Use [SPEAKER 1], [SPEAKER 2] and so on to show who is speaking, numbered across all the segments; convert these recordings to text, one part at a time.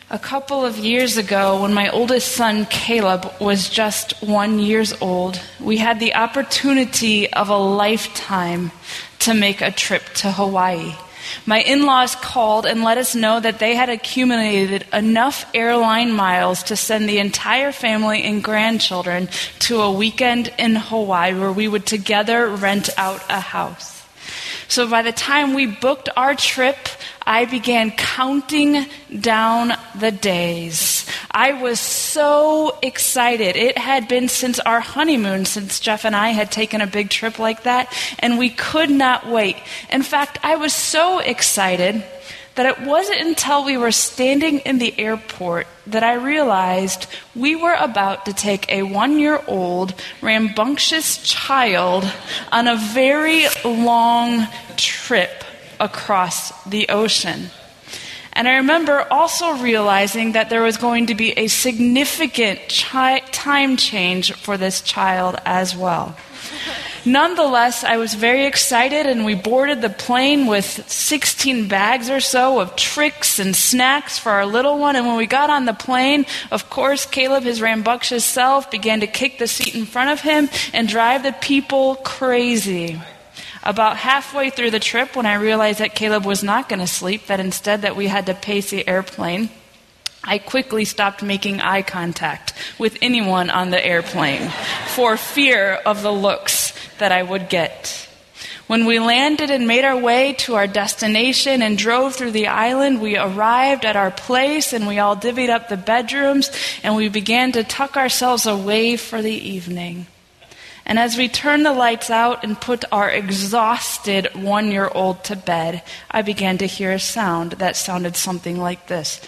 [SPEAKER 1] A couple of years ago, when my oldest son, Caleb, was just 1 year old, we had the opportunity of a lifetime to make a trip to Hawaii. My in-laws called and let us know that they had accumulated enough airline miles to send the entire family and grandchildren to a weekend in Hawaii where we would together rent out a house. So by the time we booked our trip, I began counting down the days. I was so excited. It had been since our honeymoon, since Jeff and I had taken a big trip like that, and we could not wait. In fact, I was so excited that it wasn't until we were standing in the airport that I realized we were about to take a 1-year-old rambunctious child on a very long trip across the ocean. And I remember also realizing that there was going to be a significant time change for this child as well. Nonetheless, I was very excited, and we boarded the plane with 16 bags or so of tricks and snacks for our little one. And when we got on the plane, of course, Caleb, his rambunctious self, began to kick the seat in front of him and drive the people crazy. About halfway through the trip, when I realized that Caleb was not going to sleep, that instead that we had to pace the airplane, I quickly stopped making eye contact with anyone on the airplane for fear of the looks that I would get. When we landed and made our way to our destination and drove through the island, we arrived at our place and we all divvied up the bedrooms and we began to tuck ourselves away for the evening. And as we turned the lights out and put our exhausted 1-year-old to bed, I began to hear a sound that sounded something like this.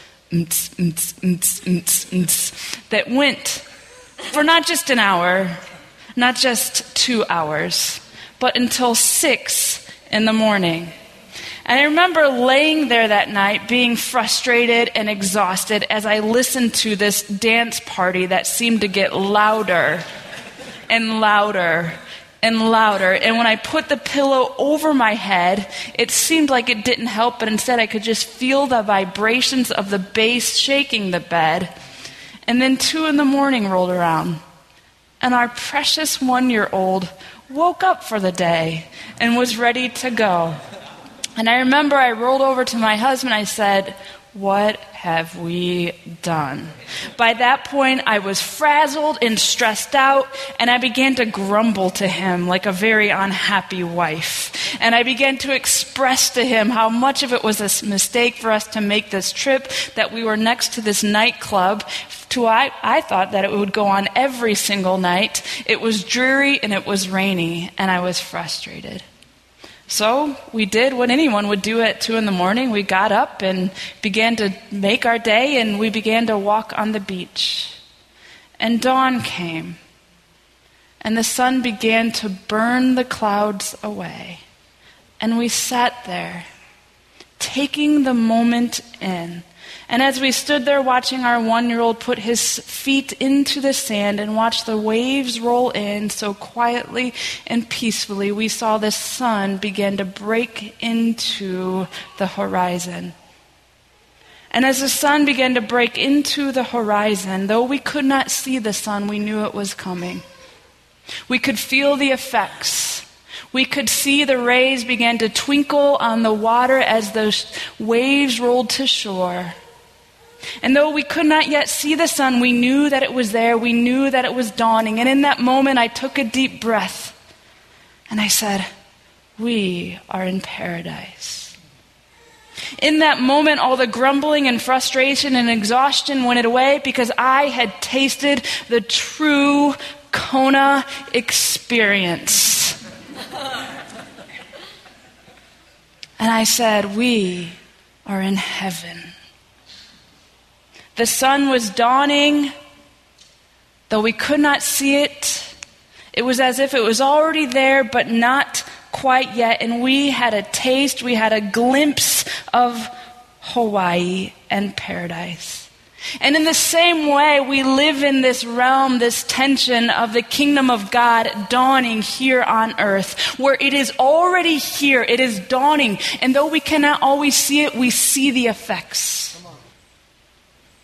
[SPEAKER 1] That went for not just an hour, not just 2 hours, but until 6 in the morning. And I remember laying there that night being frustrated and exhausted as I listened to this dance party that seemed to get louder and louder and louder. And when I put the pillow over my head, it seemed like it didn't help, but instead I could just feel the vibrations of the bass shaking the bed. And then 2 in the morning rolled around, and our precious 1-year-old woke up for the day and was ready to go. And I remember I rolled over to my husband. I said, "What have we done?" By that point, I was frazzled and stressed out, and I began to grumble to him like a very unhappy wife. And I began to express to him how much of it was a mistake for us to make this trip, that we were next to this nightclub. I thought that it would go on every single night. It was dreary and it was rainy, and I was frustrated. So we did what anyone would do at 2 in the morning. We got up and began to make our day, and we began to walk on the beach. And dawn came, and the sun began to burn the clouds away. And we sat there, taking the moment in. And as we stood there watching our 1-year-old put his feet into the sand and watch the waves roll in so quietly and peacefully, we saw the sun begin to break into the horizon. And as the sun began to break into the horizon, though we could not see the sun, we knew it was coming. We could feel the effects. We could see the rays begin to twinkle on the water as those waves rolled to shore. And though we could not yet see the sun, we knew that it was there. We knew that it was dawning. And in that moment, I took a deep breath. And I said, "We are in paradise." In that moment, all the grumbling and frustration and exhaustion went away because I had tasted the true Kona experience. And I said, "We are in heaven." The sun was dawning, though we could not see it. It was as if it was already there, but not quite yet. And we had a taste, we had a glimpse of Hawaii and paradise. And in the same way, we live in this realm, this tension of the kingdom of God dawning here on earth, where it is already here, it is dawning. And though we cannot always see it, we see the effects.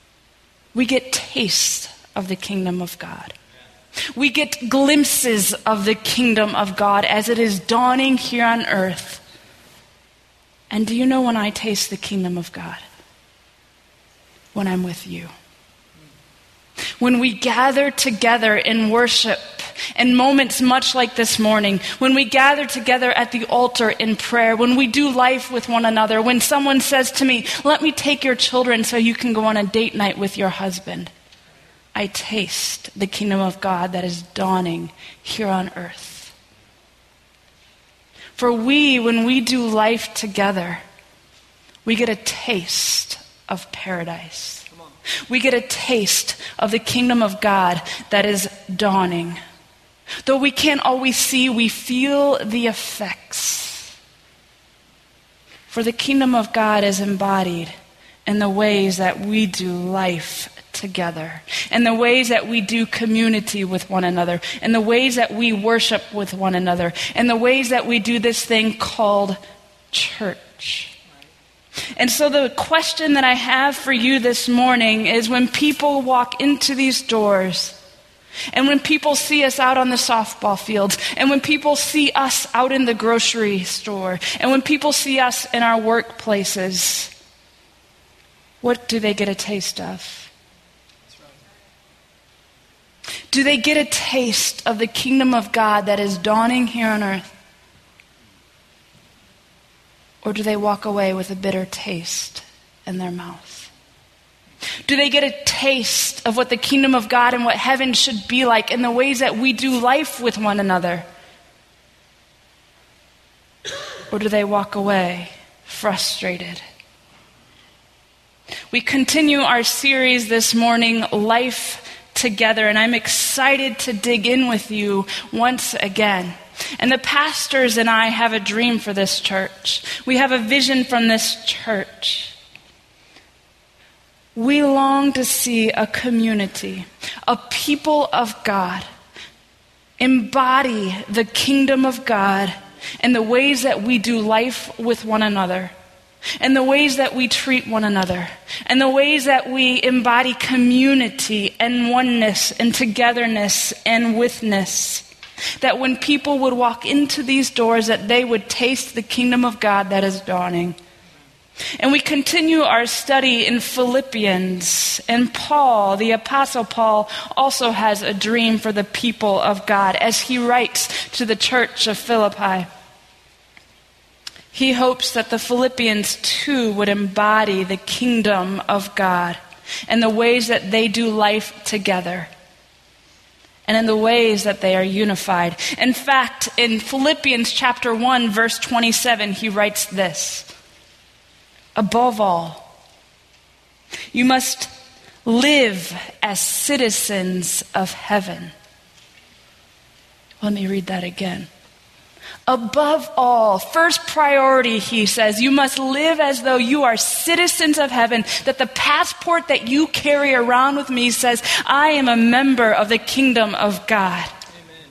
[SPEAKER 1] we get tastes of the kingdom of God. We get glimpses of the kingdom of God as it is dawning here on earth. And do you know when I taste the kingdom of God? When I'm with you. When we gather together in worship, in moments much like this morning, when we gather together at the altar in prayer, when we do life with one another, when someone says to me, let me take your children so you can go on a date night with your husband, I taste the kingdom of God that is dawning here on earth. For when we do life together, we get a taste of paradise. We get a taste of the kingdom of God that is dawning. Though we can't always see, we feel the effects. For the kingdom of God is embodied in the ways that we do life together, in the ways that we do community with one another, in the ways that we worship with one another, in the ways that we do this thing called church. And so the question that I have for you this morning is, when people walk into these doors, and when people see us out on the softball fields, and when people see us out in the grocery store, and when people see us in our workplaces, what do they get a taste of? Do they get a taste of the kingdom of God that is dawning here on earth? Or do they walk away with a bitter taste in their mouth? Do they get a taste of what the kingdom of God and what heaven should be like in the ways that we do life with one another? Or do they walk away frustrated? We continue our series this morning, Life Together, and I'm excited to dig in with you once again. And the pastors and I have a dream for this church. We have a vision from this church. We long to see a community, a people of God, embody the kingdom of God in the ways that we do life with one another, and the ways that we treat one another, and the ways that we embody community and oneness and togetherness and witness. That when people would walk into these doors, that they would taste the kingdom of God that is dawning. And we continue our study in Philippians. And Paul, the Apostle Paul, also has a dream for the people of God as he writes to the church of Philippi. He hopes that the Philippians too would embody the kingdom of God and the ways that they do life together, and in the ways that they are unified. In fact, in Philippians chapter 1, verse 27, he writes this: above all, you must live as citizens of heaven. Let me read that again. Above all, first priority, he says, you must live as though you are citizens of heaven, that the passport that you carry around with me says, I am a member of the kingdom of God. Amen.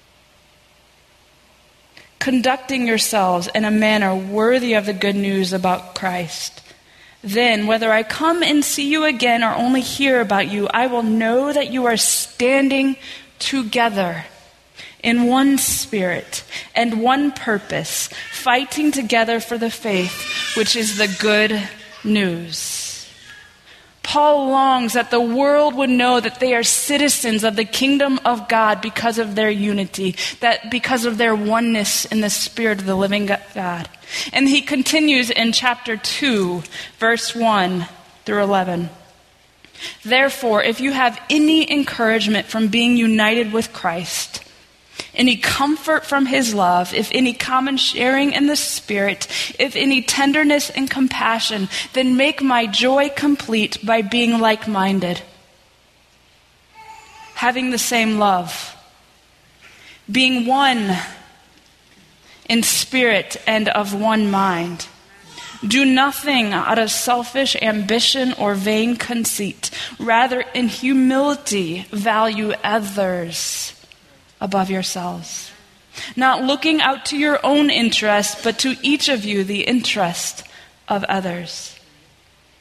[SPEAKER 1] Conducting yourselves in a manner worthy of the good news about Christ. Then, whether I come and see you again or only hear about you, I will know that you are standing together in one spirit and one purpose, fighting together for the faith, which is the good news. Paul longs that the world would know that they are citizens of the kingdom of God because of their unity, that because of their oneness in the spirit of the living God. And he continues in chapter 2, verse 1 through 11. Therefore, if you have any encouragement from being united with Christ, any comfort from his love, if any common sharing in the Spirit, if any tenderness and compassion, then make my joy complete by being like-minded, having the same love, being one in spirit and of one mind. Do nothing out of selfish ambition or vain conceit. Rather, in humility, value others above yourselves, not looking out to your own interest, but to each of you the interest of others.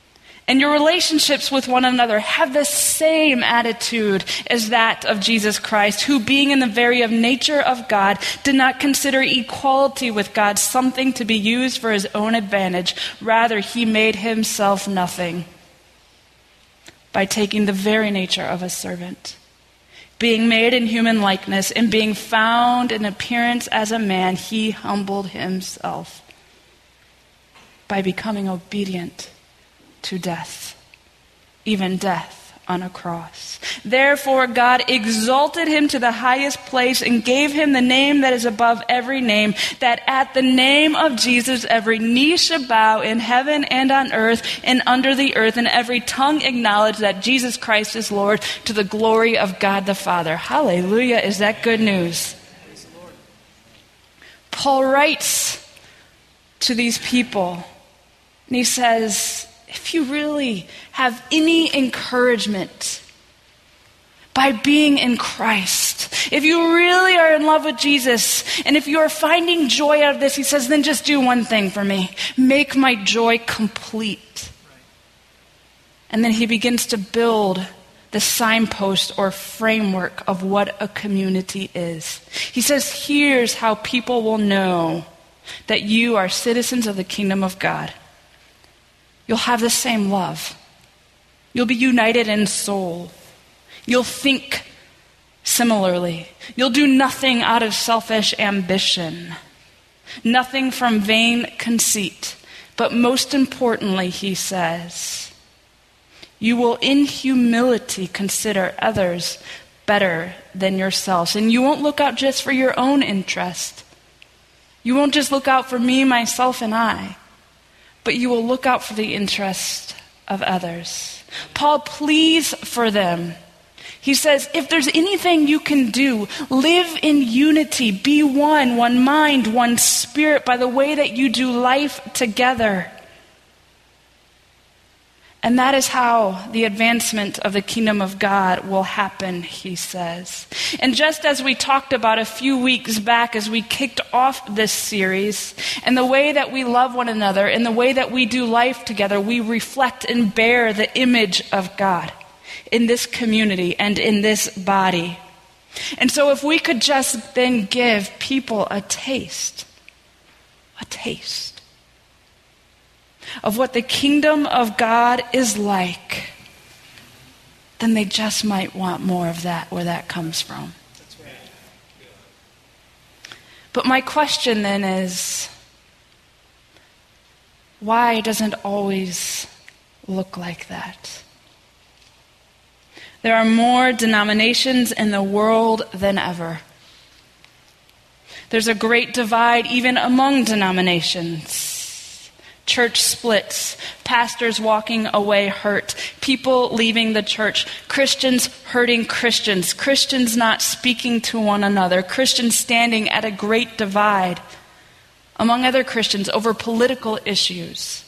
[SPEAKER 1] And your relationships with one another have the same attitude as that of Jesus Christ, who, being in the very nature of God, did not consider equality with God something to be used for his own advantage. Rather, he made himself nothing by taking the very nature of a servant. Being made in human likeness and being found in appearance as a man, he humbled himself by becoming obedient to death, even death on a cross. Therefore, God exalted him to the highest place and gave him the name that is above every name, that at the name of Jesus every knee should bow in heaven and on earth and under the earth, and every tongue acknowledge that Jesus Christ is Lord, to the glory of God the Father. Hallelujah. Is that good news? Paul writes to these people, and he says, if you really have any encouragement by being in Christ, if you really are in love with Jesus, and if you are finding joy out of this, he says, then just do one thing for me. Make my joy complete. And then he begins to build the signpost or framework of what a community is. He says, here's how people will know that you are citizens of the kingdom of God. You'll have the same love. You'll be united in soul. You'll think similarly. You'll do nothing out of selfish ambition. Nothing from vain conceit. But most importantly, he says, you will in humility consider others better than yourselves. And you won't look out just for your own interest. You won't just look out for me, myself, and I. But you will look out for the interest of others. Paul pleads for them. He says, if there's anything you can do, live in unity, be one mind, one spirit, by the way that you do life together. And that is how the advancement of the kingdom of God will happen, he says. And just as we talked about a few weeks back as we kicked off this series, and the way that we love one another and the way that we do life together, we reflect and bear the image of God in this community and in this body. And so if we could just then give people a taste of what the kingdom of God is like, then they just might want more of that, where that comes from. That's right. But my question then is, why doesn't it always look like that? There are more denominations in the world than ever. There's a great divide even among denominations. Church splits, pastors walking away hurt, people leaving the church, Christians hurting Christians, Christians not speaking to one another, Christians standing at a great divide among other Christians over political issues,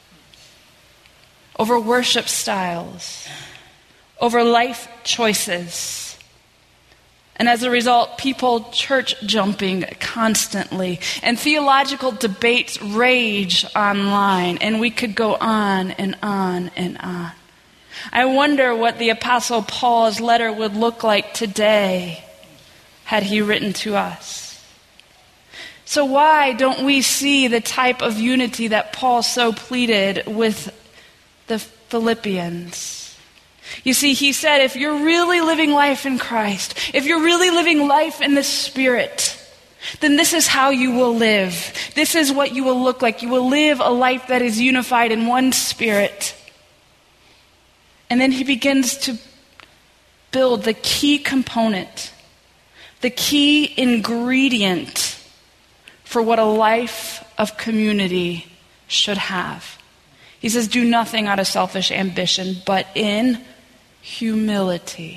[SPEAKER 1] over worship styles, over life choices. And as a result, people church jumping constantly. And theological debates rage online. And we could go on and on and on. I wonder what the Apostle Paul's letter would look like today had he written to us. So why don't we see the type of unity that Paul so pleaded with the Philippians? You see, he said, if you're really living life in Christ, if you're really living life in the Spirit, then this is how you will live. This is what you will look like. You will live a life that is unified in one Spirit. And then he begins to build the key component, the key ingredient for what a life of community should have. He says, do nothing out of selfish ambition, but in humility.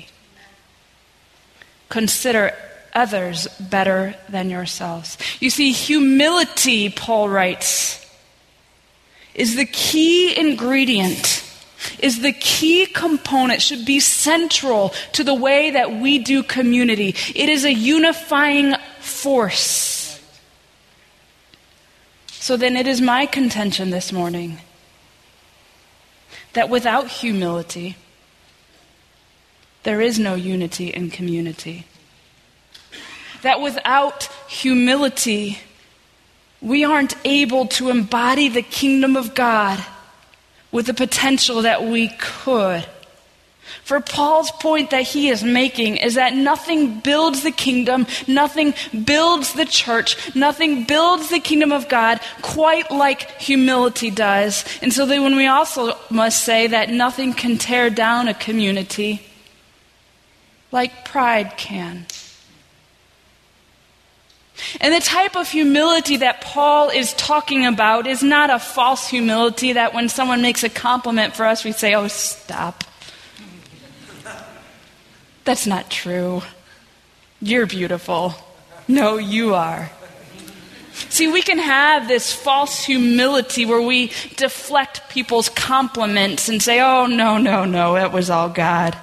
[SPEAKER 1] Consider others better than yourselves. You see, humility, Paul writes, is the key ingredient, is the key component, should be central to the way that we do community. It is a unifying force. So then it is my contention this morning that without humility, there is no unity in community. That without humility, we aren't able to embody the kingdom of God with the potential that we could. For Paul's point that he is making is that nothing builds the kingdom, nothing builds the church, nothing builds the kingdom of God quite like humility does. And so then we also must say that nothing can tear down a community like pride can. And the type of humility that Paul is talking about is not a false humility that when someone makes a compliment for us, we say, "Oh, stop. That's not true. You're beautiful." No, you are. See, we can have this false humility where we deflect people's compliments and say, "Oh, no, that was all God."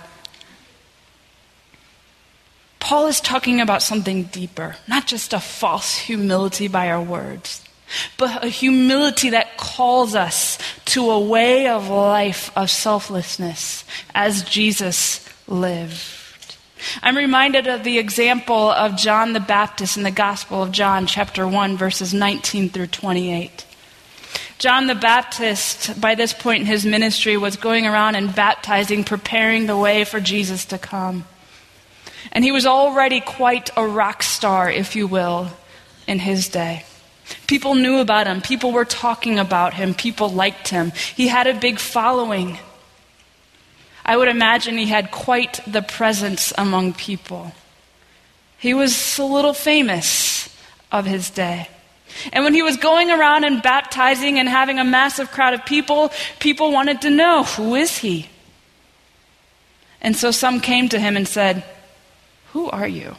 [SPEAKER 1] Paul is talking about something deeper, not just a false humility by our words, but a humility that calls us to a way of life of selflessness as Jesus lived. I'm reminded of the example of John the Baptist in the Gospel of John, chapter 1, verses 19 through 28. John the Baptist, by this point in his ministry, was going around and baptizing, preparing the way for Jesus to come. And he was already quite a rock star, if you will, in his day. People knew about him. People were talking about him. People liked him. He had a big following. I would imagine he had quite the presence among people. He was a little famous of his day. And when he was going around and baptizing and having a massive crowd of people, people wanted to know, who is he? And so some came to him and said, "Who are you?"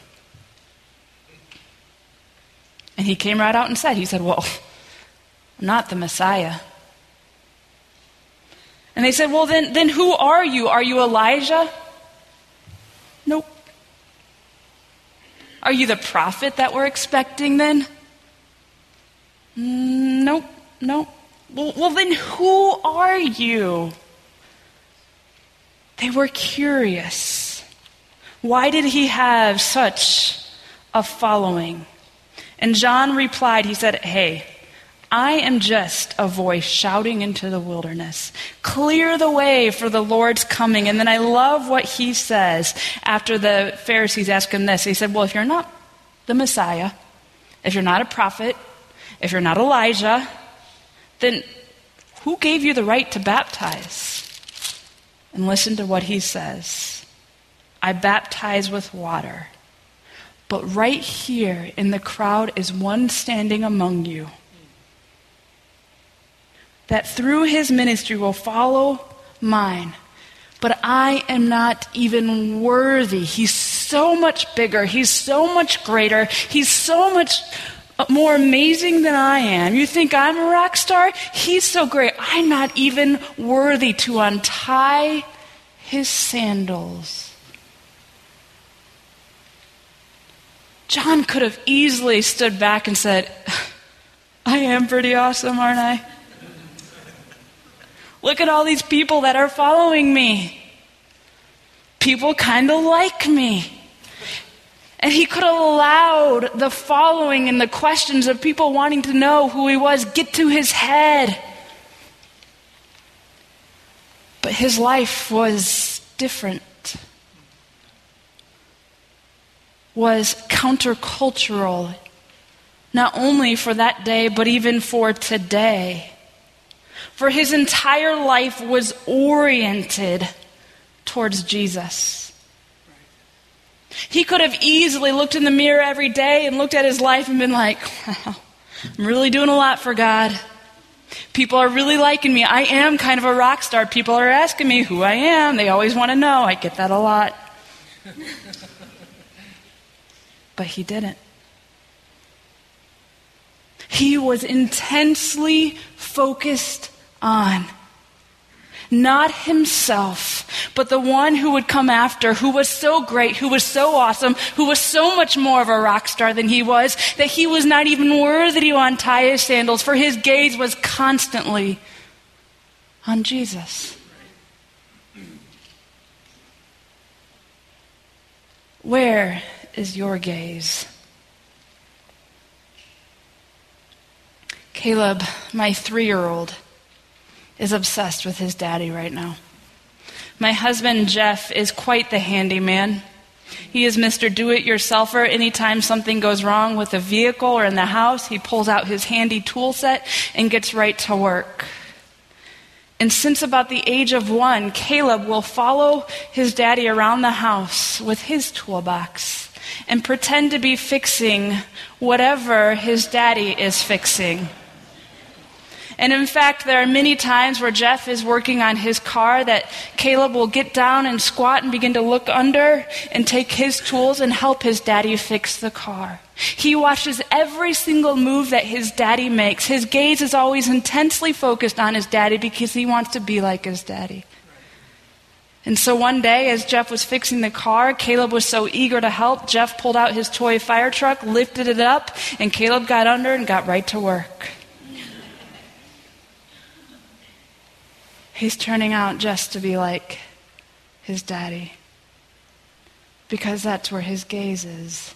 [SPEAKER 1] And he came right out and said, "Well, I'm not the Messiah." And they said, "Well, then who are you? Are you Elijah?" "Nope." "Are you the prophet that we're expecting then?" "Nope. Well, then who are you?" They were curious. Why did he have such a following? And John replied, he said, "Hey, I am just a voice shouting into the wilderness. Clear the way for the Lord's coming." And then I love what he says after the Pharisees ask him this. He said, "Well, if you're not the Messiah, if you're not a prophet, if you're not Elijah, then who gave you the right to baptize?" And listen to what he says. "I baptize with water, but right here in the crowd is one standing among you that through his ministry will follow mine. But I am not even worthy." He's so much bigger. He's so much greater. He's so much more amazing than I am. You think I'm a rock star? He's so great. I'm not even worthy to untie his sandals. John could have easily stood back and said, "I am pretty awesome, aren't I? Look at all these people that are following me. People kind of like me." And he could have allowed the following and the questions of people wanting to know who he was get to his head. But his life was different. Was countercultural, not only for that day, but even for today. For his entire life was oriented towards Jesus. He could have easily looked in the mirror every day and looked at his life and been like, "Wow, I'm really doing a lot for God. People are really liking me. I am kind of a rock star. People are asking me who I am. They always want to know." I get that a lot. But he didn't. He was intensely focused on not himself, but the one who would come after, who was so great, who was so awesome, who was so much more of a rock star than he was, that he was not even worthy to untie his sandals, for his gaze was constantly on Jesus. Where is your gaze? Caleb, my 3-year-old, is obsessed with his daddy right now. My husband, Jeff, is quite the handyman. He is Mr. Do-It-Yourselfer. Anytime something goes wrong with a vehicle or in the house, he pulls out his handy tool set and gets right to work. And since about the age of 1, Caleb will follow his daddy around the house with his toolbox and pretend to be fixing whatever his daddy is fixing. And in fact, there are many times where Jeff is working on his car that Caleb will get down and squat and begin to look under and take his tools and help his daddy fix the car. He watches every single move that his daddy makes. His gaze is always intensely focused on his daddy because he wants to be like his daddy. And so one day, as Jeff was fixing the car, Caleb was so eager to help, Jeff pulled out his toy fire truck, lifted it up, and Caleb got under and got right to work. He's turning out just to be like his daddy, because that's where his gaze is.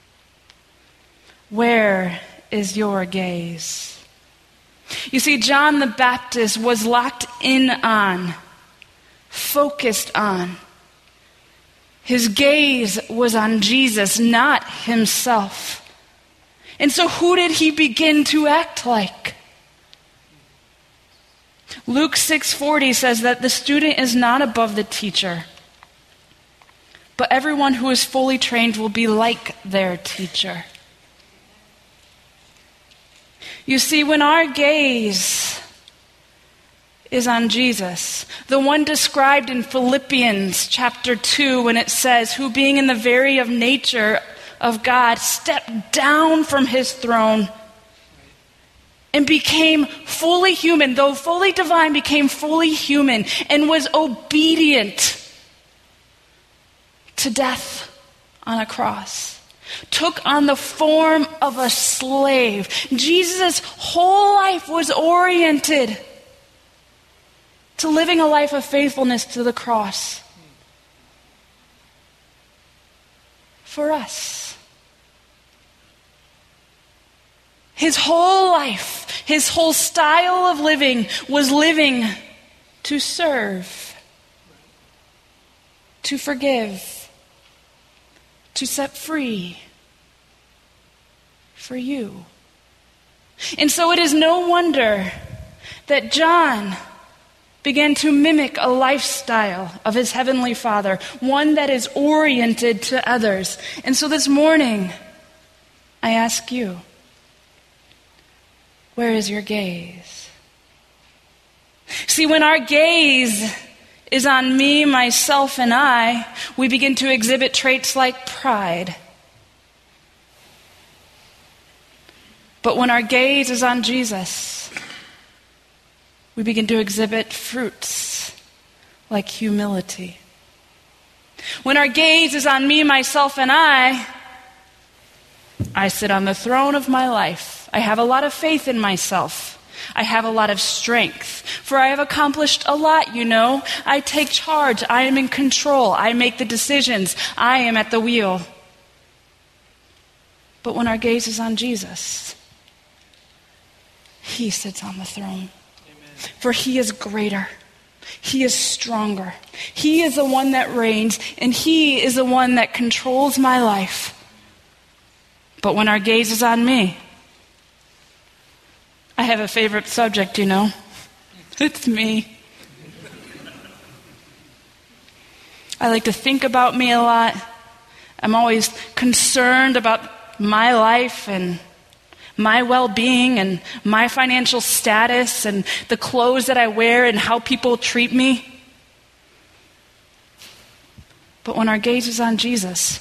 [SPEAKER 1] Where is your gaze? You see, John the Baptist was locked in on, focused on. His gaze was on Jesus, not himself. And so who did he begin to act like? Luke 6:40 says that the student is not above the teacher, but everyone who is fully trained will be like their teacher. You see, when our gaze is on Jesus, the one described in Philippians chapter 2 when it says, who being in the very of nature of God, stepped down from his throne and became fully human, though fully divine, became fully human and was obedient to death on a cross. Took on the form of a slave. Jesus' whole life was oriented to living a life of faithfulness to the cross for us. His whole life, his whole style of living was living to serve, to forgive, to set free for you. And so it is no wonder that John began to mimic a lifestyle of his heavenly Father, one that is oriented to others. And so this morning, I ask you, where is your gaze? See, when our gaze is on me, myself, and I, we begin to exhibit traits like pride. But when our gaze is on Jesus, we begin to exhibit fruits like humility. When our gaze is on me, myself, and I sit on the throne of my life. I have a lot of faith in myself. I have a lot of strength, for I have accomplished a lot, you know. I take charge. I am in control. I make the decisions. I am at the wheel. But when our gaze is on Jesus, he sits on the throne. Amen. For he is greater. He is stronger. He is the one that reigns, and he is the one that controls my life. But when our gaze is on me, I have a favorite subject, you know. It's me. I like to think about me a lot. I'm always concerned about my life and my well-being and my financial status and the clothes that I wear and how people treat me. But when our gaze is on Jesus,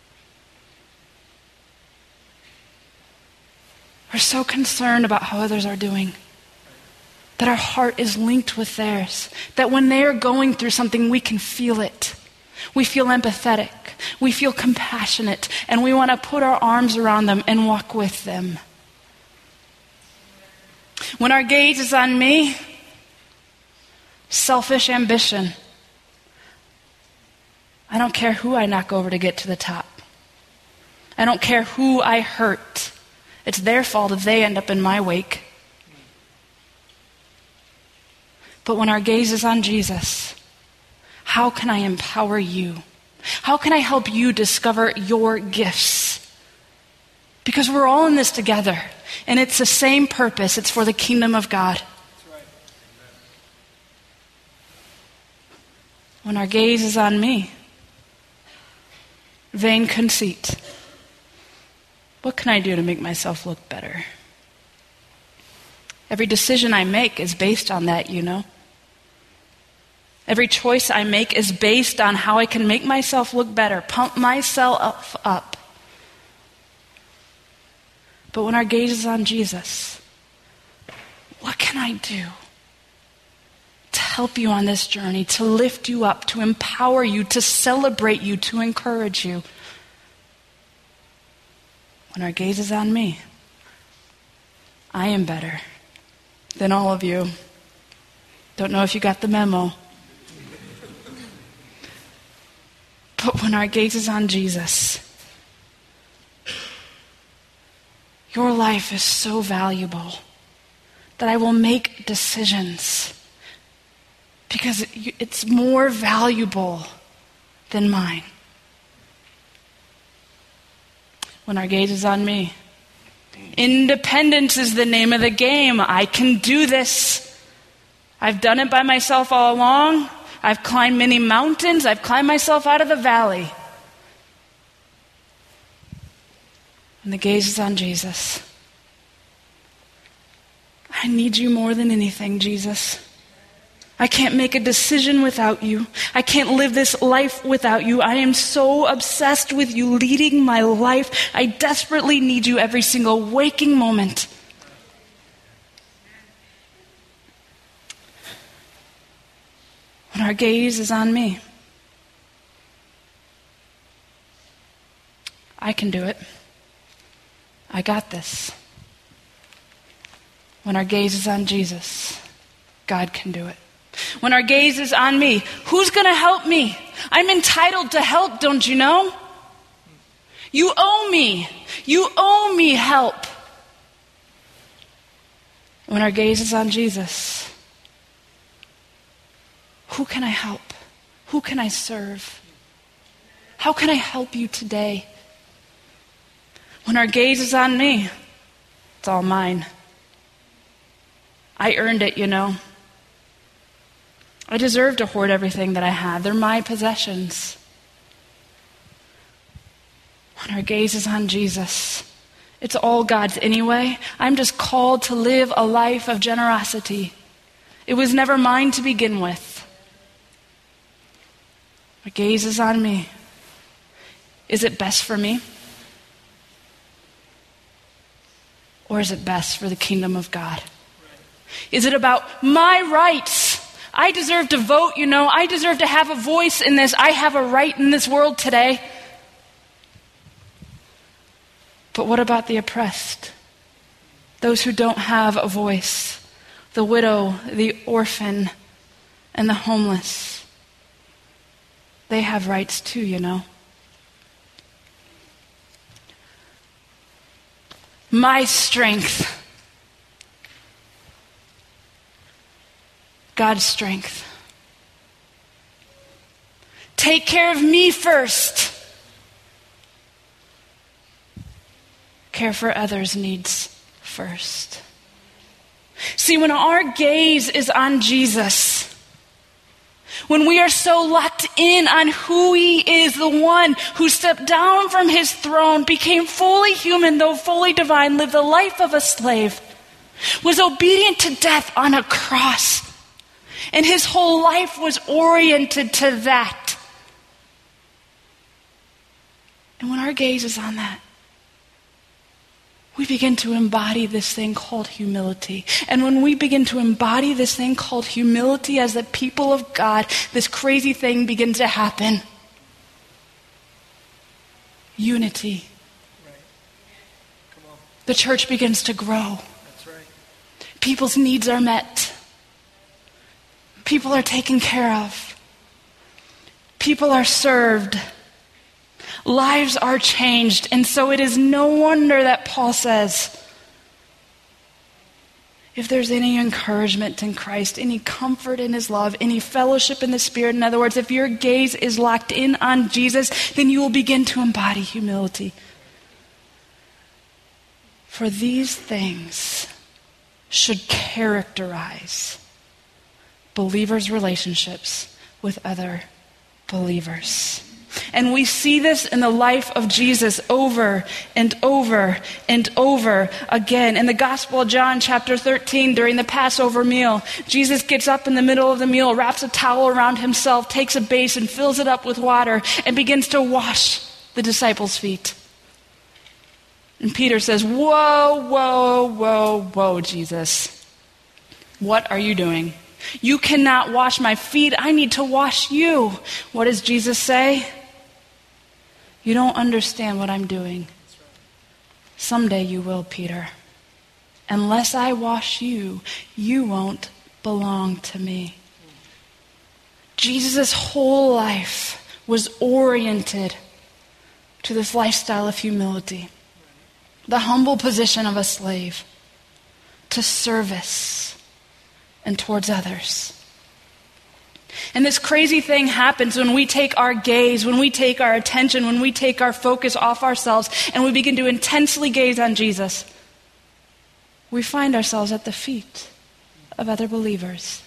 [SPEAKER 1] we're so concerned about how others are doing, that our heart is linked with theirs, that when they are going through something, we can feel it. We feel empathetic. We feel compassionate, and we want to put our arms around them and walk with them. When our gaze is on me, selfish ambition. I don't care who I knock over to get to the top. I don't care who I hurt. It's their fault if they end up in my wake. But when our gaze is on Jesus, how can I empower you? How can I help you discover your gifts? Because we're all in this together, and it's the same purpose. It's for the kingdom of God.
[SPEAKER 2] That's right.
[SPEAKER 1] When our gaze is on me, vain conceit. What can I do to make myself look better? Every decision I make is based on that, you know. Every choice I make is based on how I can make myself look better, pump myself up. But when our gaze is on Jesus, what can I do to help you on this journey, to lift you up, to empower you, to celebrate you, to encourage you? When our gaze is on me, I am better than all of you. Don't know if you got the memo. But when our gaze is on Jesus, your life is so valuable that I will make decisions because it's more valuable than mine. When our gaze is on me, independence is the name of the game. I can do this. I've done it by myself all along. I've climbed many mountains. I've climbed myself out of the valley. When the gaze is on Jesus, I need you more than anything, Jesus. I can't make a decision without you. I can't live this life without you. I am so obsessed with you leading my life. I desperately need you every single waking moment. When our gaze is on me, I can do it. I got this. When our gaze is on Jesus, God can do it. When our gaze is on me, who's going to help me? I'm entitled to help, don't you know? You owe me. You owe me help. When our gaze is on Jesus, who can I help? Who can I serve? How can I help you today? When our gaze is on me, it's all mine. I earned it, you know. I deserve to hoard everything that I have. They're my possessions. When our gaze is on Jesus, it's all God's anyway. I'm just called to live a life of generosity. It was never mine to begin with. My gaze is on me. Is it best for me? Or is it best for the kingdom of God? Is it about my rights? I deserve to vote, you know. I deserve to have a voice in this. I have a right in this world today. But what about the oppressed? Those who don't have a voice. The widow, the orphan, and the homeless. They have rights too, you know. My strength. God's strength. Take care of me first. Care for others' needs first. See, when our gaze is on Jesus, when we are so locked in on who he is, the one who stepped down from his throne, became fully human, though fully divine, lived the life of a slave, was obedient to death on a cross, and his whole life was oriented to that. And when our gaze is on that, we begin to embody this thing called humility. And when we begin to embody this thing called humility as the people of God, this crazy thing begins to happen. Unity.
[SPEAKER 2] Right. Come on.
[SPEAKER 1] The church begins to grow.
[SPEAKER 2] That's right.
[SPEAKER 1] People's needs are met. People are taken care of. People are served. Lives are changed. And so it is no wonder that Paul says, if there's any encouragement in Christ, any comfort in his love, any fellowship in the Spirit, in other words, if your gaze is locked in on Jesus, then you will begin to embody humility. For these things should characterize believers' relationships with other believers. And we see this in the life of Jesus over and over and over again. In the Gospel of John, chapter 13, during the Passover meal, Jesus gets up in the middle of the meal, wraps a towel around himself, takes a basin, fills it up with water, and begins to wash the disciples' feet. And Peter says, "Whoa, whoa, whoa, whoa, Jesus. What are you doing? You cannot wash my feet. I need to wash you." What does Jesus say? "You don't understand what I'm doing. Someday you will, Peter. Unless I wash you, you won't belong to me." Jesus' whole life was oriented to this lifestyle of humility, the humble position of a slave, to service and towards others. And this crazy thing happens when we take our gaze, when we take our attention, when we take our focus off ourselves and we begin to intensely gaze on Jesus. We find ourselves at the feet of other believers.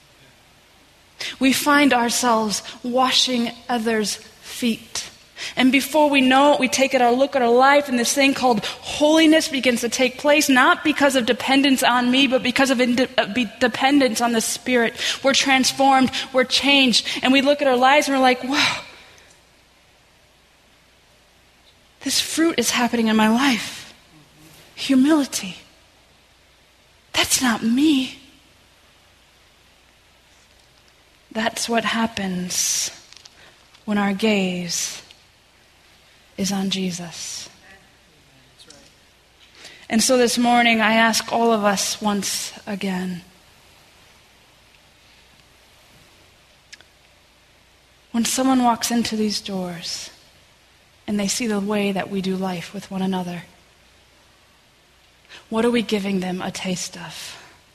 [SPEAKER 1] We find ourselves washing others' feet. And before we know it, we take a look at our life, and this thing called holiness begins to take place, not because of dependence on me, but because of dependence on the Spirit. We're transformed, we're changed, and we look at our lives and we're like, wow, this fruit is happening in my life. Humility. That's not me. That's what happens when our gaze is on Jesus. And so this morning I ask all of us once again, when someone walks into these doors and they see the way that we do life with one another, what are we giving them a taste of?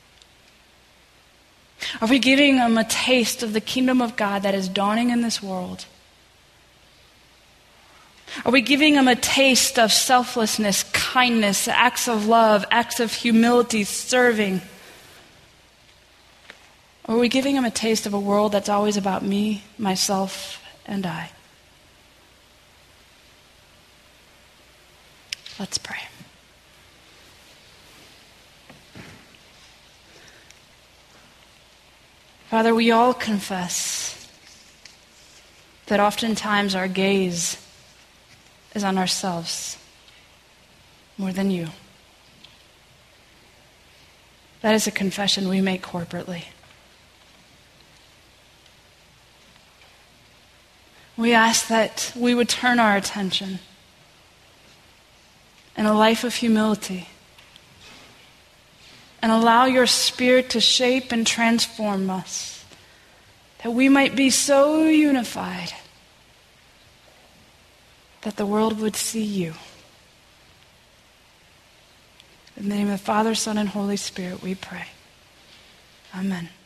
[SPEAKER 1] Are we giving them a taste of the kingdom of God that is dawning in this world? Are we giving them a taste of selflessness, kindness, acts of love, acts of humility, serving? Or are we giving them a taste of a world that's always about me, myself, and I? Let's pray. Father, we all confess that oftentimes our gaze is on ourselves more than you. That is a confession we make corporately. We ask that we would turn our attention in a life of humility and allow your Spirit to shape and transform us, that we might be so unified that the world would see you. In the name of the Father, Son, and Holy Spirit, we pray. Amen.